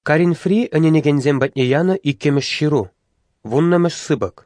Карин Фри өненегензен батнеяны иккемеш ширу. Вуннамыш сыбык.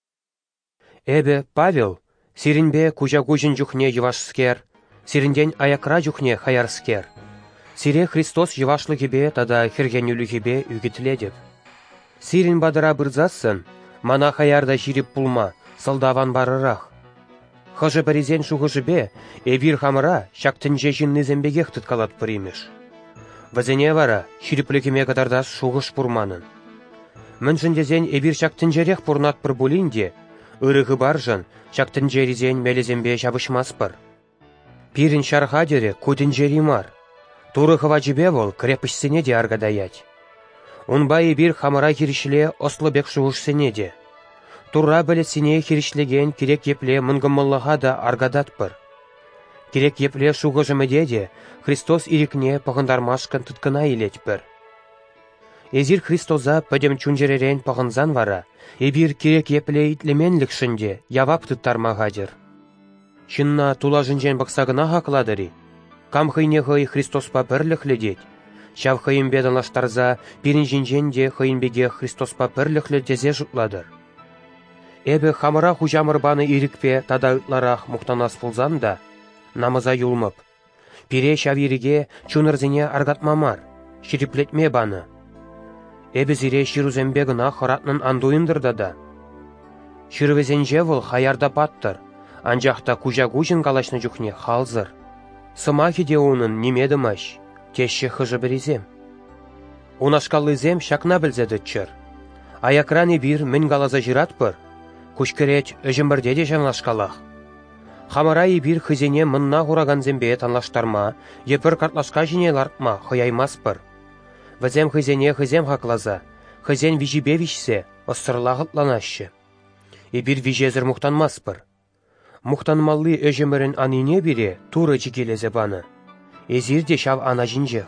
Эбе Павел, сиринбе кужа-кужин жухне евашскер, сиринден аякра жухне хаярскер. Сире Христос евашлыгебе тада хергенюлюгебе үгітледіп. Сирин бадыра бырзасын, мана хаярда жирип пулма, салдаван барырах. Хыжы бірізен шуғыжыбе, эбир хамыра шактынже жиннызембегех тұткалат пыримеш. Вазене вара, шириплікеме катардас шуғыш пурманын. Міншіндезен эбир шактынжерех пурнат пыр булинде, ырығы баржын, шактынжерезен мелезембе жабышмаспыр. Пирин шархадере кудынжери мар. Турыхыва жібе бол крепішсене де аргадаять. Унба эбир хамыра хирішле ослыбек шуғышсене де. Турра білесіне хирішлеген керек епле мұнгымылыға да аргадатпыр. Керек епле шуғыжымыде де Христос ирикне пағындармашкан тұткына елетпір. Эзир Христоза пөдем чунжеререн пағынзан вара, эбир керек епле итлеменлік шынде явап тұттармағадыр. Шынна тула жынжен бақсағына хақладыри. Кам хыйне хый Христоспа бірліхледет. Шав хыйын бедалаштарза пирин жинженде хыйынбеге Христоспа бірліхледезе жұтладыр. Эбі хамыра хужамырбаны ирікпе тада ытларах мұқтанас пулзан да, намыза юлмып. Пире шавириге чунырзіне аргатмамар, шириплетме баны. Эбі зире ширузембегіна хоратнын андуындырда да. Ширвезенже выл хаярда паттыр, анжақта кужа-кужин калашны жүхне халзыр. Сымахи де унын немедімаш, тешші хыжы бірізем. Унашкаллызем шакна білзедітчір. Аякраны бир мін галаза жиратпыр, күшкерет өжімбірде де жаңлашкалақ. Хамарайы бир хызене мынна хураганзембе танлаштарма, епір картлашка жіне лартма хыяймаспыр. Візем хызене хызем хаклаза, хызен вижібе вишсе, осырлағытланашы. Ебір вижезір мұқтанмаспыр. Мұқтанмаллы өжімірін анине бире туры жекелезе баны. Эзирде шав ана жинжех.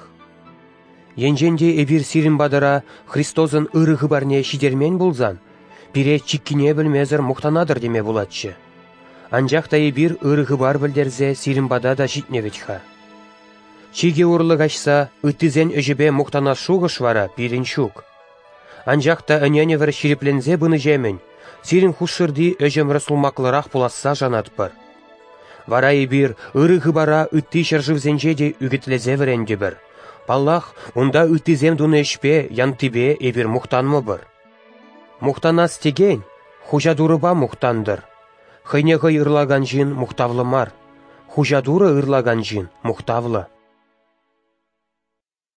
Енженде эбир сирин бадыра Христозын ырығы барне шидермен болзан, бире чиккине білмезір мұқтанадыр деме буладшы. Анжақта эбир ырығы бар білдерзе сирин бада да житневечха. Чиге урлы кашса, ыттызен өжібе мұқтана шуғыш вара бірін шуг. Анжақта өненевір шириплензе бұны жемен, сирин хушырди өжім рысулмақлырақ пуласса жанатпыр. Вара ебір ырығы бара үтті шыржывзенже де үгітлезе віренде бір. Паллах, онда үттізем дуны ішпе, янтибе ебір мұқтанмы бір. Мұқтанас теген, хужадурыба мұқтандыр. Хыйнеғы ырлаган жин мұқтавлы мар. Хужадуры ырлаган жин мұқтавлы.